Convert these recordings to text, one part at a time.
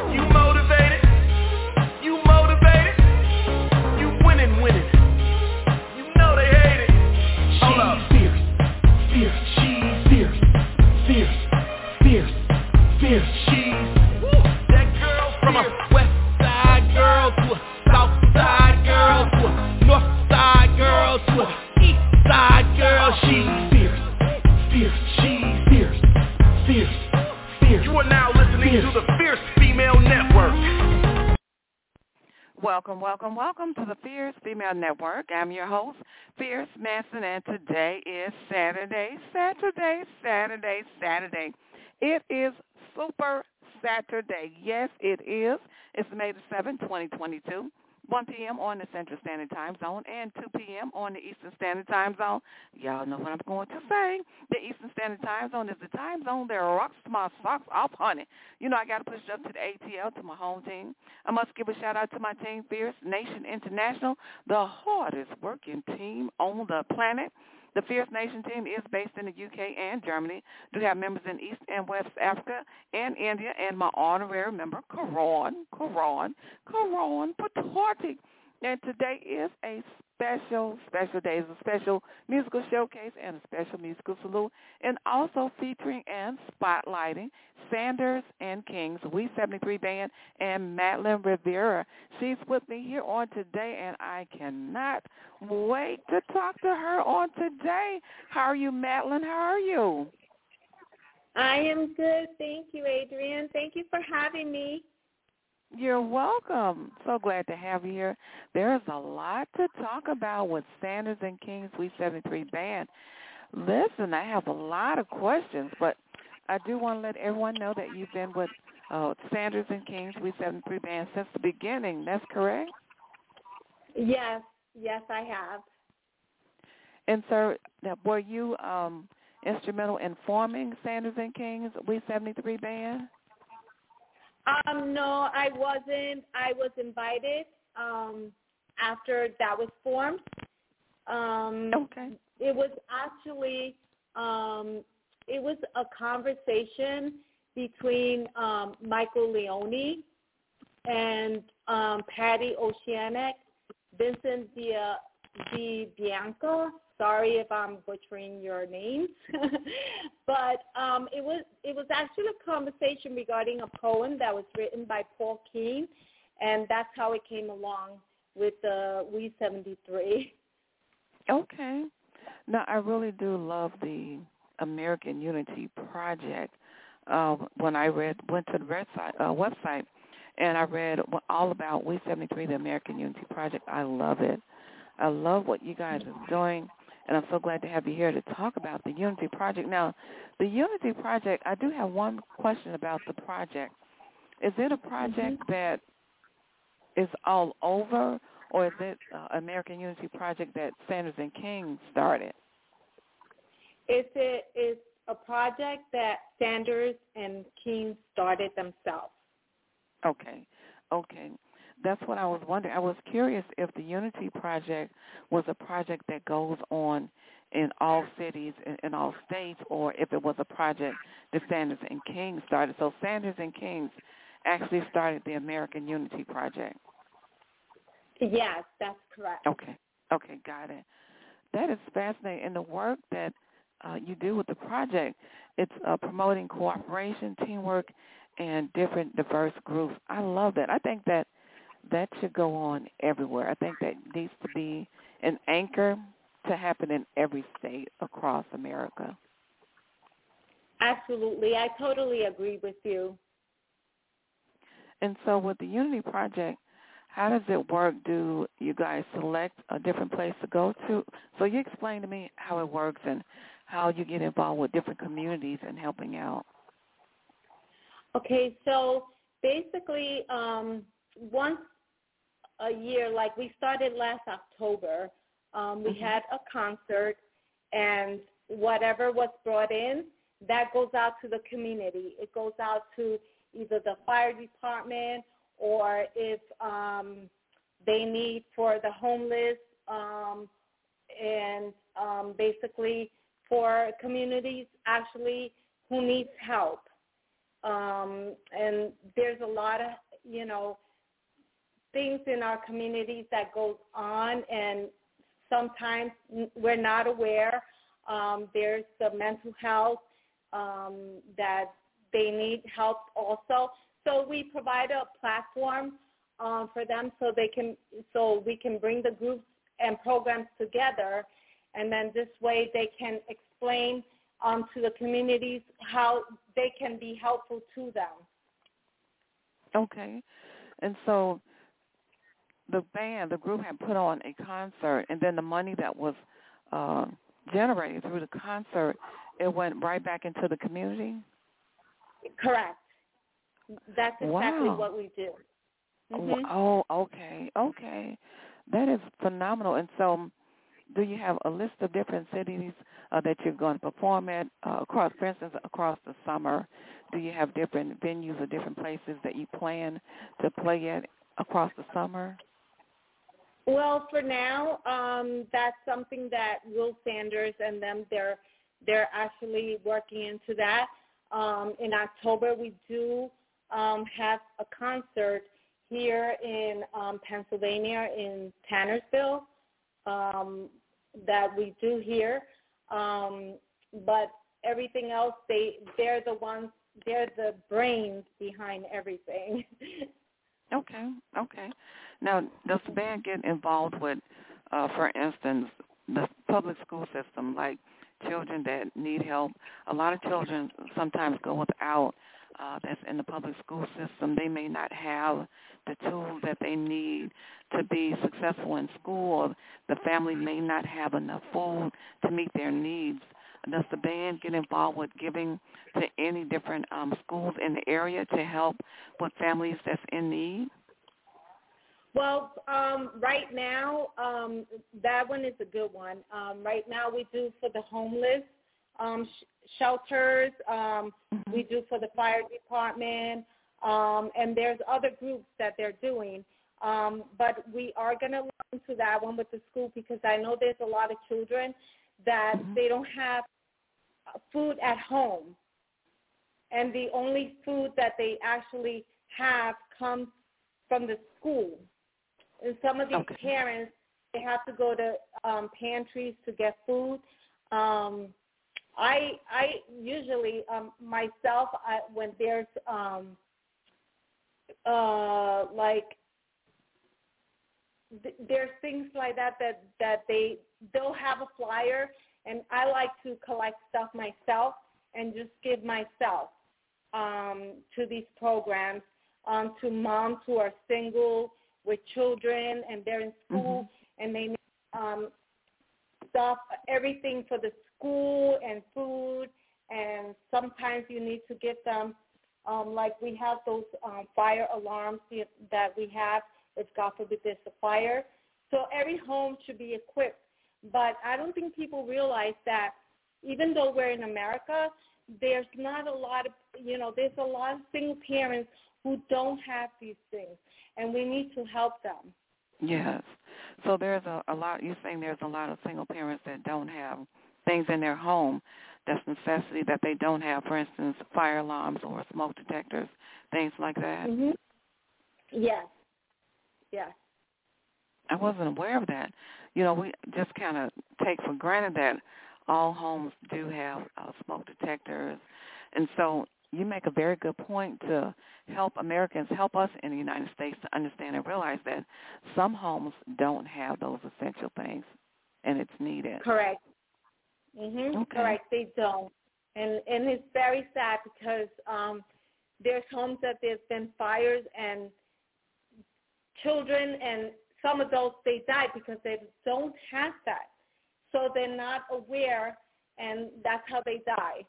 You motivated? You motivated? You winning. You know they hate it. Hold up. Fierce. She's fierce. She's that girl from a west side girl to a south side girl to a north side girl to a east side girl. She's fierce. She's fierce. You are now listening to the Fierce Female Network. Welcome to the Fierce Female Network. I'm your host, Fierce Manson, and today is Saturday. It is Super Saturday. Yes, it is. It's May the 7th, 2022. 1 p.m. on the Central Standard Time Zone and 2 p.m. on the Eastern Standard Time Zone. Y'all know what I'm going to say. The Eastern Standard Time Zone is the time zone that rocks my socks off, honey. You know I got to push it up to the ATL, to my home team. I must give a shout-out to my team, Fierce Nation International, the hardest working team on the planet. The Fierce Nation team is based in the UK and Germany. Do have members in East and West Africa and India, and my honorary member, Karan Patorti. And today is a special day. It's a special musical showcase and a special musical salute, and also featuring and spotlighting Sanders and Kings, We 73 Band, and Madeline Rivera. She's with me here on today, and I cannot wait to talk to her on today. How are you, Madeline? How are you? I am good. Thank you, Adrienne. Thank you for having me. You're welcome. So glad to have you here. There's a lot to talk about with Sanders and Kings, We 73 Band. Listen, I have a lot of questions, but I do want to let everyone know that you've been with Sanders and Kings, We 73 Band since the beginning. That's correct? Yes, I have. And, sir, were you instrumental in forming Sanders and Kings, We 73 Band? No, I wasn't. I was invited after that was formed. Okay. It was actually it was a conversation between Michael Leone and Patty Oceanic, Vincent Bianca. Sorry if I'm butchering your names, but it was actually a conversation regarding a poem that was written by Paul King, and that's how it came along with the We 73. Okay. Now, I really do love the American Unity Project. When I went to the website, and I read all about We 73, the American Unity Project, I love it. I love what you guys are doing. And I'm so glad to have you here to talk about the Unity Project. Now, the Unity Project, I do have one question about the project. Is it a project that is all over, or is it American Unity Project that Sanders and King started? It's a project that Sanders and King started themselves. Okay. That's what I was wondering. I was curious if the Unity Project was a project that goes on in all cities, in all states, or if it was a project that Sanders and King started. So Sanders and King actually started the American Unity Project. Yes, that's correct. Okay, got it. That is fascinating. And the work that you do with the project, it's promoting cooperation, teamwork, and different diverse groups. I love that. I think that should go on everywhere. I think that needs to be an anchor to happen in every state across America. Absolutely. I totally agree with you. And so with the Unity Project, how does it work? Do you guys select a different place to go to? So you explain to me how it works and how you get involved with different communities and helping out. Okay, so basically once a year, like we started last October, we had a concert, and whatever was brought in, that goes out to the community. It goes out to either the fire department, or if they need for the homeless, and basically for communities actually who needs help. And there's a lot of, things in our communities that goes on, and sometimes we're not aware. There's the mental health that they need help also. So we provide a platform for them so we can bring the groups and programs together, and then this way they can explain to the communities how they can be helpful to them. Okay. And so the group had put on a concert, and then the money that was generated through the concert, it went right back into the community? Correct. That's exactly what we do. Mm-hmm. Oh, okay. That is phenomenal. And so do you have a list of different cities that you're going to perform at across, for instance, across the summer? Do you have different venues or different places that you plan to play at across the summer? Well, for now, that's something that Will Sanders and them, they're actually working into that. In October, we do have a concert here in Pennsylvania in Tannersville that we do here. But everything else, they're the brains behind everything. Okay. Now, does the band get involved with, for instance, the public school system, like children that need help? A lot of children sometimes go without that's in the public school system. They may not have the tools that they need to be successful in school. The family may not have enough food to meet their needs. Does the band get involved with giving to any different schools in the area to help with families that's in need? Well, right now, that one is a good one. Right now we do for the homeless shelters. We do for the fire department. And there's other groups that they're doing. But we are going to look into that one with the school because I know there's a lot of children that they don't have food at home. And the only food that they actually have comes from the school. And some of these parents, they have to go to pantries to get food. I usually, myself, when there's there's things like that they'll have a flyer, and I like to collect stuff myself and just give myself to these programs, to moms who are single with children and they're in school and they need stuff, everything for the school and food, and sometimes you need to get them, like we have those fire alarms that we have if God forbid there's a fire. So every home should be equipped. But I don't think people realize that even though we're in America, there's not a lot of, there's a lot of single parents who don't have these things, and we need to help them. Yes. So there's a lot, you're saying there's a lot of single parents that don't have things in their home that's necessity that they don't have, for instance, fire alarms or smoke detectors, things like that. Mm-hmm. Yes. I wasn't aware of that. We just kind of take for granted that all homes do have smoke detectors. And so you make a very good point to help Americans, help us in the United States to understand and realize that some homes don't have those essential things, and it's needed. Correct. Correct, they don't. And it's very sad because there's homes that there's been fires and children and some adults, they died because they don't have that. So they're not aware, and that's how they die.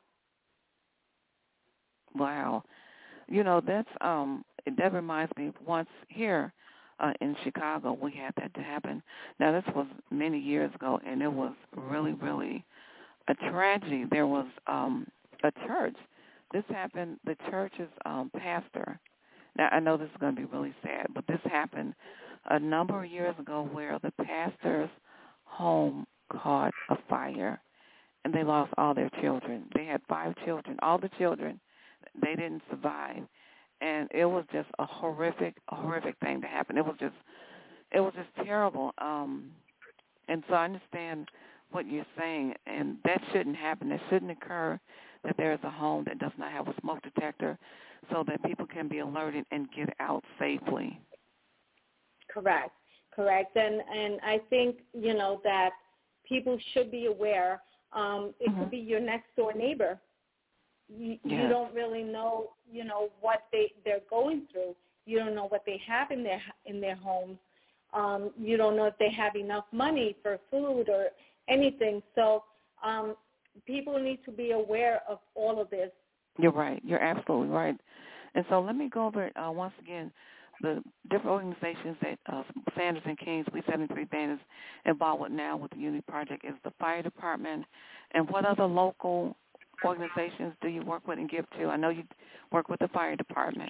Wow. That's that reminds me, once here in Chicago, we had that to happen. Now, this was many years ago, and it was really, really a tragedy. There was a church. This happened, the church's pastor. Now, I know this is going to be really sad, but this happened a number of years ago where the pastor's home caught a fire, and they lost all their children. They had 5 children. All the children they didn't survive, and it was just a horrific thing to happen. It was just terrible. And so I understand what you're saying, and that shouldn't happen. It shouldn't occur that there is a home that does not have a smoke detector, so that people can be alerted and get out safely. Correct. And I think, that people should be aware. It could be your next door neighbor. You don't really know, what they're going through. You don't know what they have in their homes. You don't know if they have enough money for food or anything. So people need to be aware of all of this. You're right. You're absolutely right. And so let me go over once again the different organizations that Sanders and Kings, We 73 Band is involved with now with the Unity Project is the Fire Department. And what other local organizations do you work with and give to? I know you work with the Fire Department.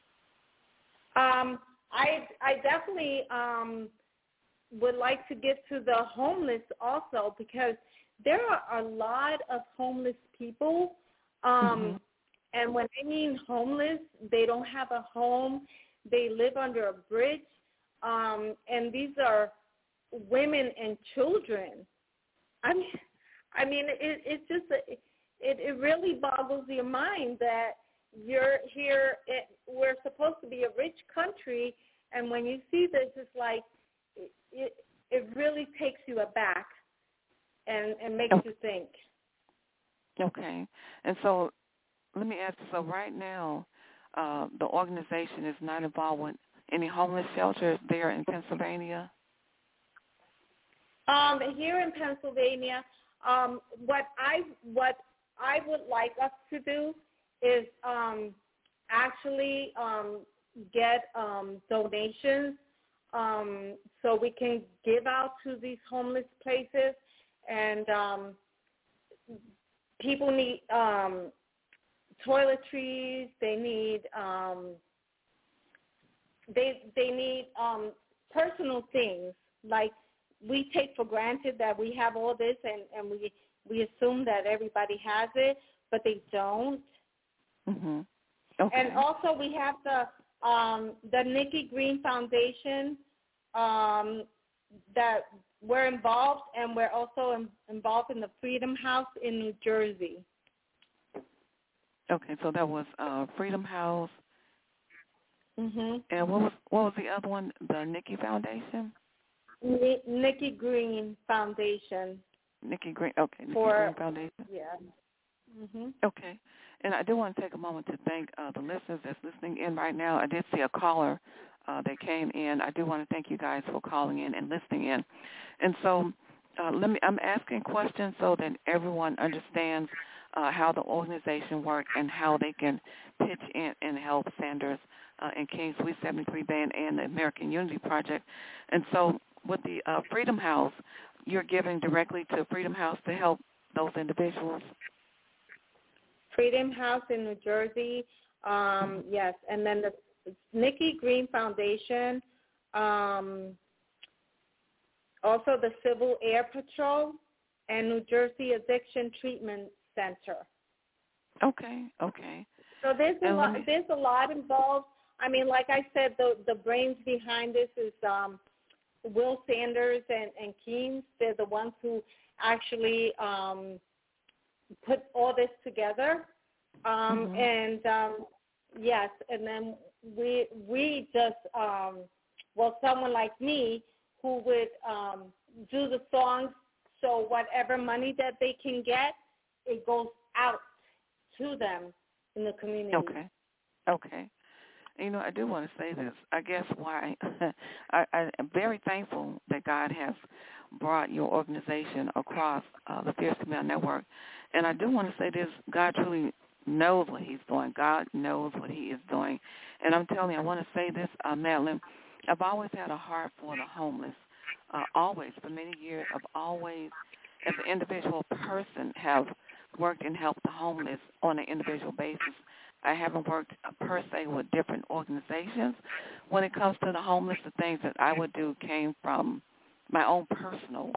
I definitely would like to get to the homeless also, because there are a lot of homeless people. And when I mean homeless, they don't have a home. They live under a bridge. And these are women and children. I mean, it's just, it really boggles your mind that you're here. We're supposed to be a rich country, and when you see this, it's like it really takes you aback and makes you think. Okay, and so let me ask you. So right now, the organization is not involved with any homeless shelters there in Pennsylvania? Here in Pennsylvania, what I would like us to do is actually get donations so we can give out to these homeless places. And people need toiletries. They need they need personal things. Like, we take for granted that we have all this, and we assume that everybody has it, but they don't. Mm-hmm. Okay. And also we have the Nikki Green Foundation that we're involved, and we're also involved in the Freedom House in New Jersey. Okay, so that was Freedom House. Mhm. And what was the other one? The Nikki Foundation. Nikki Green Foundation. Nikki Green. Okay. Nikki Green Foundation. Yeah. Mhm. Okay. And I do want to take a moment to thank the listeners that's listening in right now. I did see a caller that came in. I do want to thank you guys for calling in and listening in. And so I'm asking questions so that everyone understands how the organization works and how they can pitch in and help Sanders and King's We 73 Band and the American Unity Project. And so with the Freedom House, you're giving directly to Freedom House to help those individuals? Freedom House in New Jersey, yes. And then the Nikki Green Foundation, also the Civil Air Patrol, and New Jersey Addiction Treatment Center. Okay. So there's a lot involved. I mean, like I said, the brains behind this is Will Sanders and Keynes. They're the ones who actually put all this together. And yes, and then we just someone like me who would do the songs, so whatever money that they can get, it goes out to them in the community. Okay. You know, I do want to say this. I guess why I am very thankful that God has brought your organization across the Fierce Female Network. And I do want to say this. God truly knows what he's doing. God knows what he is doing. And I'm telling you, I want to say this, Madeline, I've always had a heart for the homeless. Always, for many years, I've always, as an individual person, have worked and helped the homeless on an individual basis. I haven't worked per se with different organizations. When it comes to the homeless, the things that I would do came from my own personal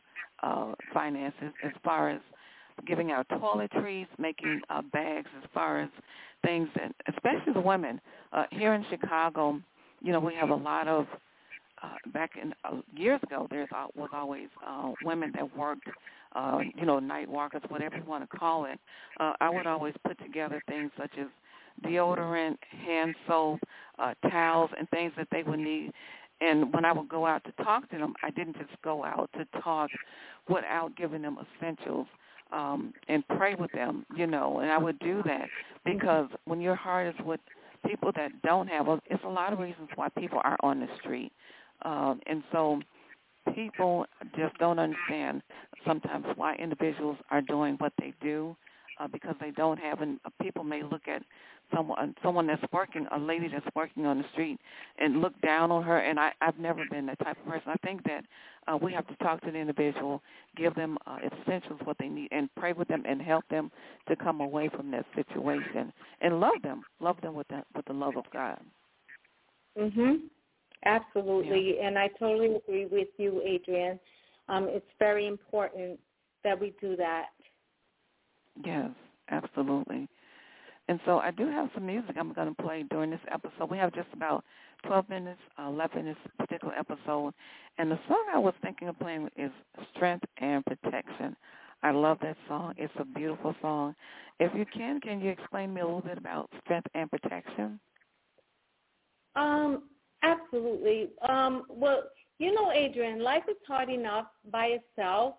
finances, as far as giving out toiletries, making bags, as far as things that, especially the women, here in Chicago, we have a lot of, back in years ago, was always women that worked, night walkers, whatever you want to call it. I would always put together things such as deodorant, hand soap, towels, and things that they would need. And when I would go out to talk to them, I didn't just go out to talk without giving them essentials and pray with them, and I would do that because when your heart is with people that don't have, it's a lot of reasons why people are on the street. And so people just don't understand sometimes why individuals are doing what they do because they don't have, and people may look at someone that's working, a lady that's working on the street, and look down on her, and I've never been that type of person. I think that we have to talk to the individual, give them essentials, what they need, and pray with them and help them to come away from that situation and love them with the love of God. Absolutely, and I totally agree with you, Adrienne. It's very important that we do that. Yes, absolutely. And so I do have some music I'm going to play during this episode. We have just about 12 minutes left in this particular episode. And the song I was thinking of playing is Strength and Protection. I love that song. It's a beautiful song. If you can you explain to me a little bit about Strength and Protection? Absolutely. Well, Adrienne, life is hard enough by itself.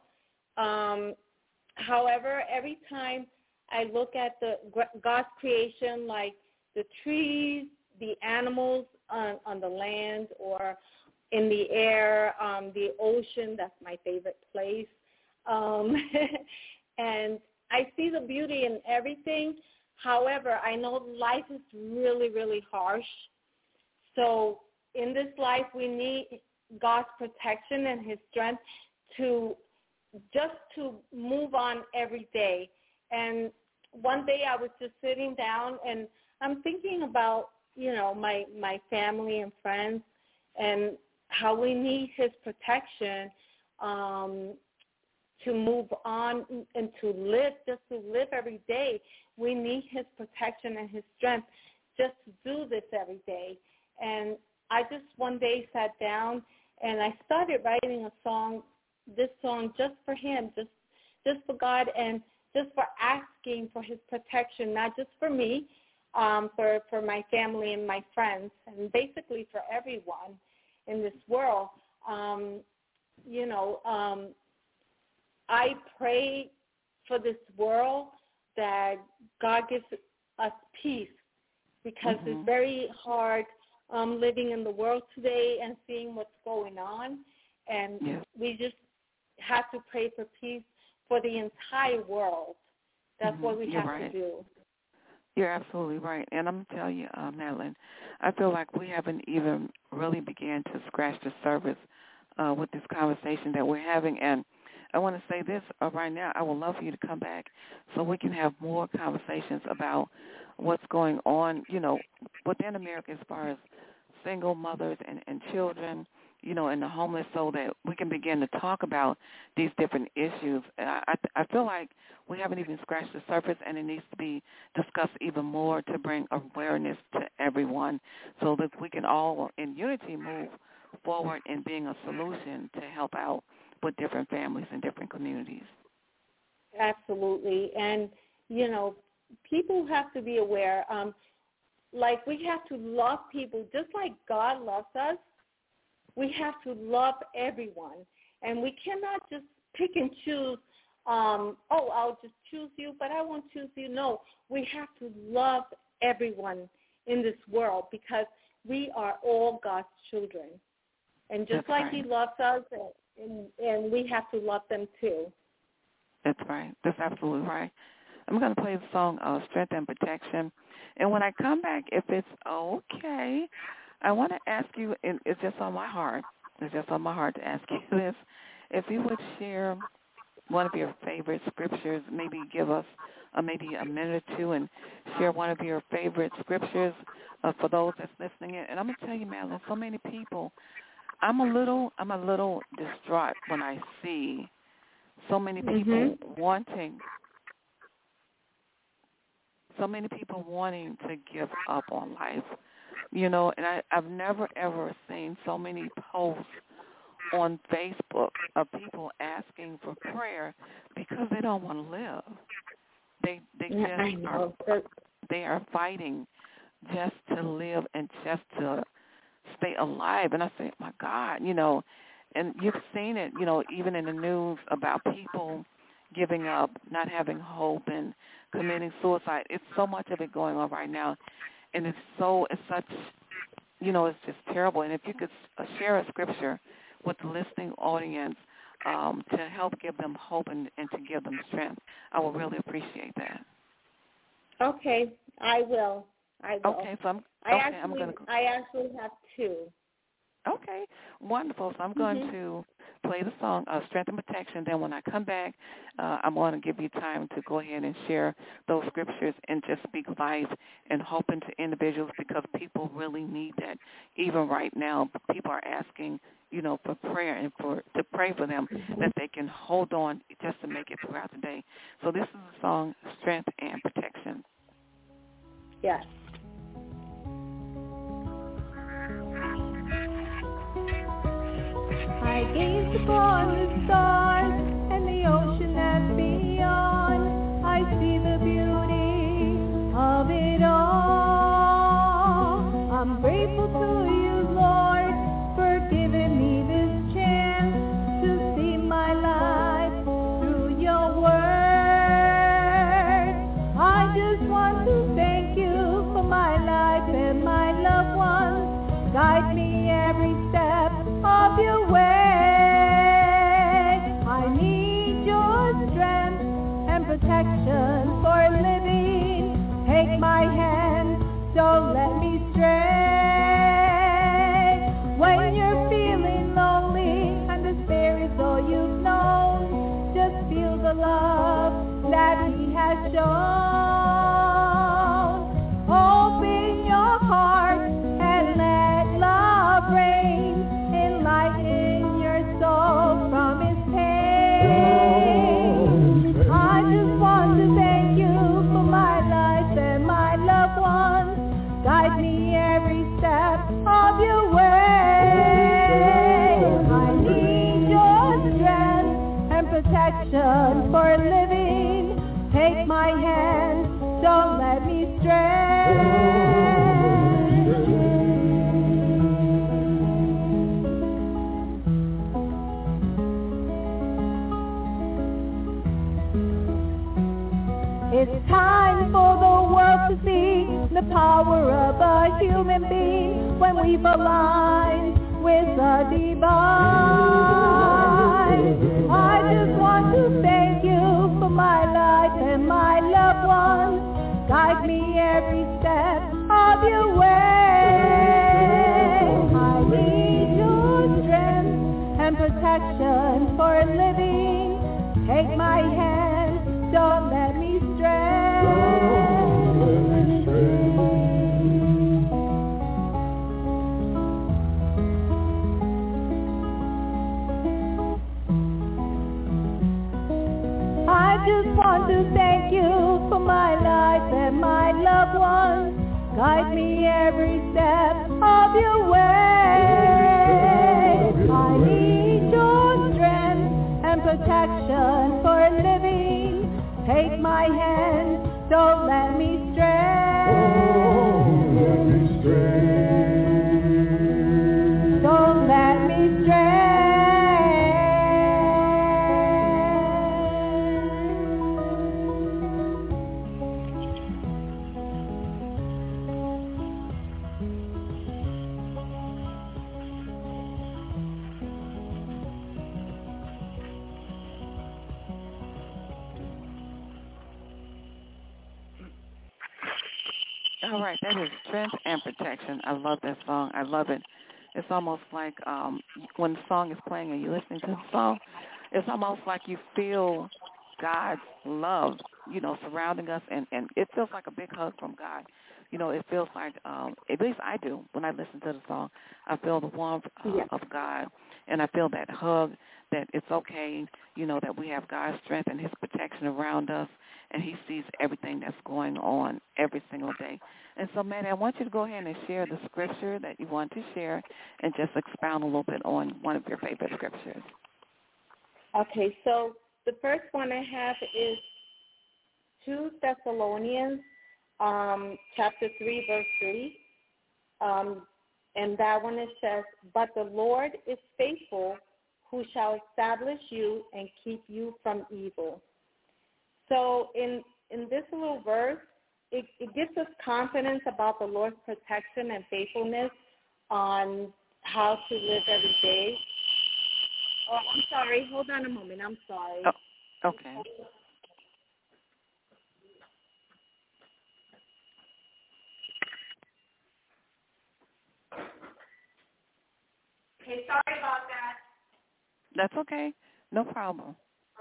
However, every time I look at God's creation, like the trees, the animals on the land or in the air, the ocean, that's my favorite place. And I see the beauty in everything. However, I know life is really, really harsh. So in this life, we need God's protection and his strength to move on every day. And one day I was just sitting down and I'm thinking about, my family and friends and how we need his protection to move on and to live every day. We need his protection and his strength just to do this every day. And I just one day sat down and I started writing this song just for him, just for God and just for asking for his protection, not just for me, for my family and my friends, and basically for everyone in this world. I pray for this world that God gives us peace because it's very hard living in the world today and seeing what's going on. And we just have to pray for peace for the entire world. That's what we have to do. You're absolutely right. And I'm going to tell you, Madeline, I feel like we haven't even really began to scratch the surface with this conversation that we're having. And I want to say this right now. I would love for you to come back so we can have more conversations about what's going on, within America as far as single mothers and children, and the homeless, so that we can begin to talk about these different issues. I feel like we haven't even scratched the surface, and it needs to be discussed even more to bring awareness to everyone so that we can all, in unity, move forward in being a solution to help out with different families and different communities. Absolutely. And, people have to be aware. We have to love people just like God loves us. We have to love everyone, and we cannot just pick and choose, I'll just choose you, but I won't choose you. No, we have to love everyone in this world because we are all God's children. And just he loves us, and we have to love them too. That's right. That's absolutely right. I'm going to play the song Strength and Protection. And when I come back, if it's okay, I want to ask you, and it's just on my heart to ask you this, if you would share one of your favorite scriptures, maybe give us maybe a minute or two and share one of your favorite scriptures for those that's listening in. And I'm going to tell you, Madeline, so many people, I'm a little distraught when I see so many people wanting so many people wanting to give up on life, you know, and I've never, ever seen so many posts on Facebook of people asking for prayer because they don't want to live. They they are fighting just to live and just to stay alive. And I say, my God, you know, and you've seen it, you know, even in the news about people giving up, not having hope, and committing suicide. It's so much of it going on right now, and it's such, you know, it's just terrible. And if you could share a scripture with the listening audience to help give them hope and to give them strength, I would really appreciate that. Okay, I will. Okay, so I actually have two. Okay, wonderful. So I'm going to play the song Strength and Protection. Then when I come back, I'm going to give you time to go ahead and share those scriptures and just speak life and hope into individuals, because people really need that. Even right now, people are asking, you know, for prayer and to pray for them, that they can hold on just to make it throughout the day. So this is the song Strength and Protection. Yes. I gaze upon the stars and the ocean that's beyond. I see the beauty of it all. I'm grateful to you, Lord, for giving me this chance to see my life through your word. I just want to thank you for my life and my loved ones. Guide me every step of your way. I need your strength and protection for living. Take my hand, don't let me stray. When you're feeling lonely and despair is all you've known, just feel the love that he has shown. Open your heart and let love reign, enlighten your soul from its pain. I just want to thank you for my life and my loved ones. Guide me every step of your way. I need your strength and protection for living. Take my hand, don't let me stray. It's time for the world to see the power of a human being when we've aligned with the divine. I just want to thank you for my life and my loved ones. Guide me every step of your way. I need your strength and protection for living. Take my hand, don't let me stray. I just want to thank you for my life and my loved ones. Guide me every step of your way. I need your strength and protection for living. Take my hand, don't let me stray. Don't let me stray. All right, that is Strength and Protection. I love that song. I love it. It's almost like when the song is playing and you're listening to the song, it's almost like you feel God's love, you know, surrounding us, and it feels like a big hug from God. You know, it feels like, at least I do, when I listen to the song, I feel the warmth of God, and I feel that hug, that it's okay, you know, that we have God's strength and his protection around us, and he sees everything that's going on every single day. And so, Maddie, I want you to go ahead and share the scripture that you want to share and just expound a little bit on one of your favorite scriptures. Okay, so the first one I have is 2 Thessalonians chapter 3, verse 3. And that one, it says, "But the Lord is faithful, who shall establish you and keep you from evil." So in this little verse, it gives us confidence about the Lord's protection and faithfulness on how to live every day. Oh, I'm sorry. Hold on a moment. I'm sorry. Oh, okay. Okay, sorry about that. That's okay. No problem.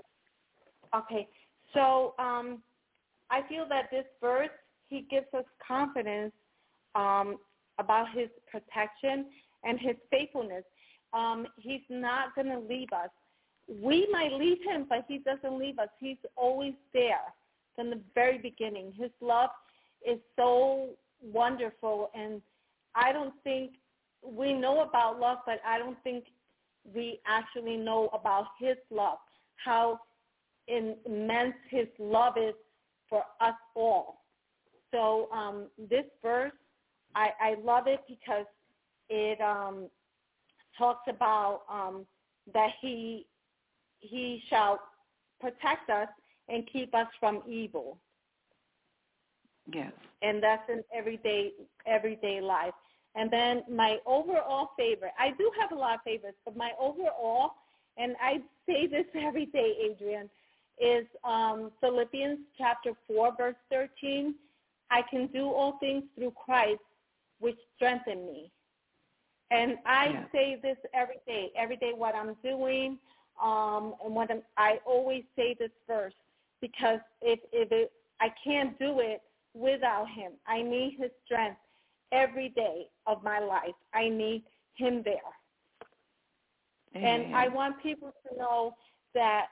Okay, so I feel that this verse, he gives us confidence about his protection and his faithfulness. He's not going to leave us. We might leave him, but he doesn't leave us. He's always there from the very beginning. His love is so wonderful, and I don't think we know about love, but I don't think we actually know about his love, how immense his love is for us all. So this verse, I love it because it talks about that he shall protect us and keep us from evil. Yes. And that's in everyday life. And then my overall favorite, I do have a lot of favorites, but my overall, and I say this every day, Adrian, is Philippians chapter 4, verse 13. "I can do all things through Christ, which strengthen me." And I say this every day what I'm doing, and what I always say this verse, because I can't do it without him. I need his strength every day of my life. I need him there. Amen. And I want people to know that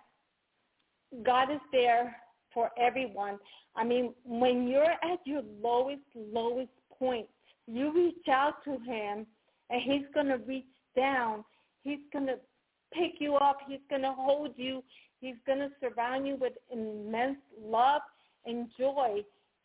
God is there for everyone. I mean, when you're at your lowest point, you reach out to him, and he's going to reach down. He's going to pick you up. He's going to hold you. He's going to surround you with immense love and joy.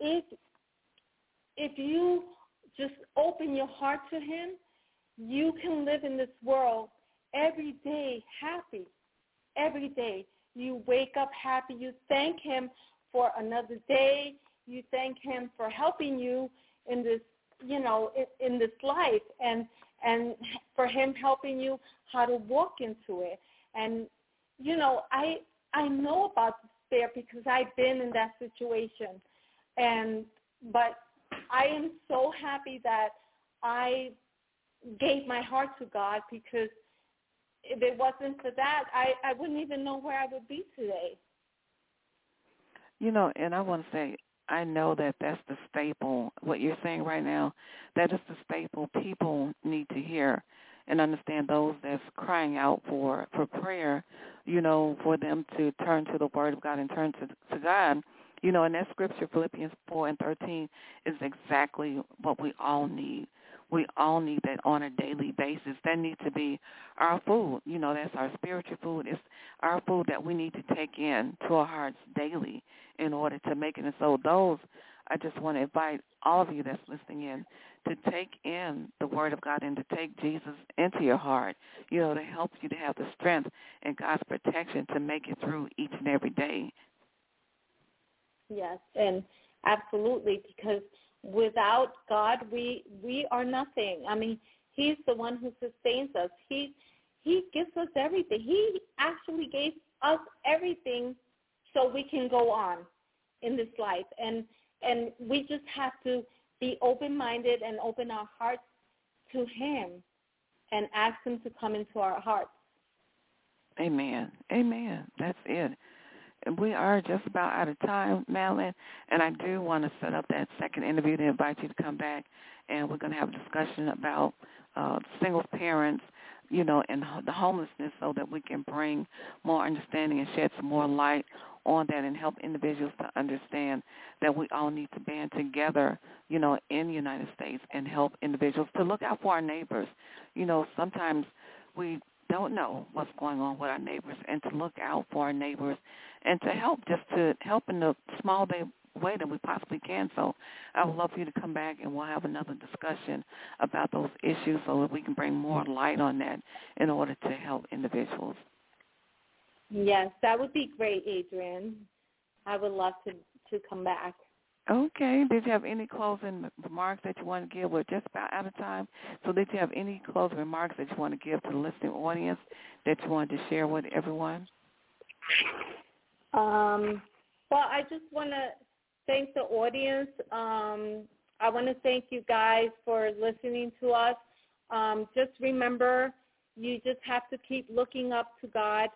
If you just open your heart to him, you can live in this world every day happy. Every day you wake up happy. You thank him for another day. You thank him for helping you in this, in this life, and for him helping you how to walk into it. And I know about despair because I've been in that situation, but I am so happy that I gave my heart to God, because if it wasn't for that, I wouldn't even know where I would be today. And I want to say, I know that that's the staple. What you're saying right now, that is the staple people need to hear and understand. Those that's crying out for prayer, for them to turn to the Word of God and turn to God. And that scripture, Philippians 4 and 13, is exactly what we all need. We all need that on a daily basis. That needs to be our food. That's our spiritual food. It's our food that we need to take in to our hearts daily in order to make it. And so I just want to invite all of you that's listening in to take in the Word of God and to take Jesus into your heart, to help you to have the strength and God's protection to make it through each and every day. Yes, and absolutely, because without God, we are nothing. I mean, he's the one who sustains us. He gives us everything. He actually gave us everything so we can go on in this life. And we just have to be open-minded and open our hearts to him and ask him to come into our hearts. Amen. Amen. That's it. We are just about out of time, Madeline, and I do want to set up that second interview to invite you to come back, and we're going to have a discussion about single parents, and the homelessness, so that we can bring more understanding and shed some more light on that and help individuals to understand that we all need to band together, in the United States and help individuals to look out for our neighbors. Sometimes we don't know what's going on with our neighbors, and to look out for our neighbors and to help in the small way that we possibly can. So I would love for you to come back and we'll have another discussion about those issues so that we can bring more light on that in order to help individuals. Yes, that would be great, Adrienne. I would love to come back. Okay. Did you have any closing remarks that you want to give? We're just about out of time. So did you have any closing remarks that you want to give to the listening audience that you wanted to share with everyone? Well, I just want to thank the audience. I want to thank you guys for listening to us. Just remember, you just have to keep looking up to God.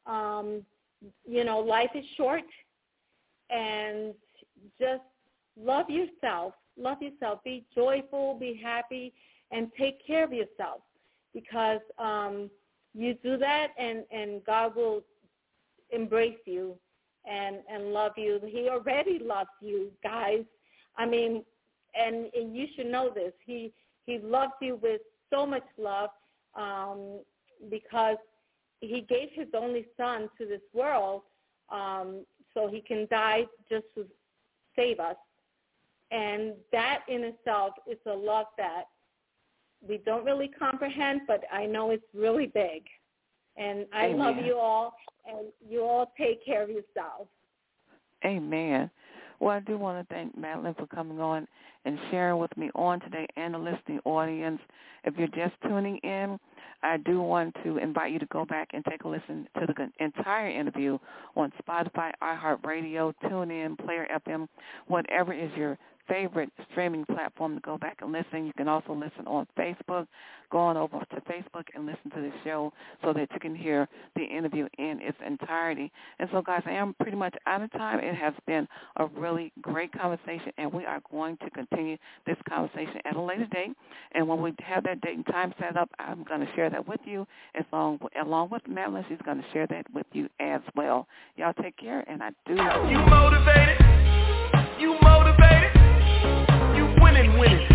Life is short, and just love yourself. Love yourself. Be joyful, be happy, and take care of yourself, because you do that, and God will embrace you and love you. He already loves you, guys. I mean, and you should know this. He loves you with so much love, because he gave his only son to this world, so he can die just to save us. And that in itself is a love that we don't really comprehend, but I know it's really big. And I Amen. love you all, and you all take care of yourself. Amen. Well, I do want to thank Madeline for coming on and sharing with me on today and the listening audience. If you're just tuning in, I do want to invite you to go back and take a listen to the entire interview on Spotify, iHeartRadio, TuneIn, Player FM, whatever is your favorite streaming platform to go back and listen. You can also listen on Facebook. Go on over to Facebook and listen to the show so that you can hear the interview in its entirety. And so, guys, I am pretty much out of time. It has been a really great conversation, and we are going to continue this conversation at a later date. And when we have that date and time set up, I'm going to share that with you along with Madeline. She's going to share that with you as well. Y'all take care, and I do love you. You motivated. You motivated. You winning.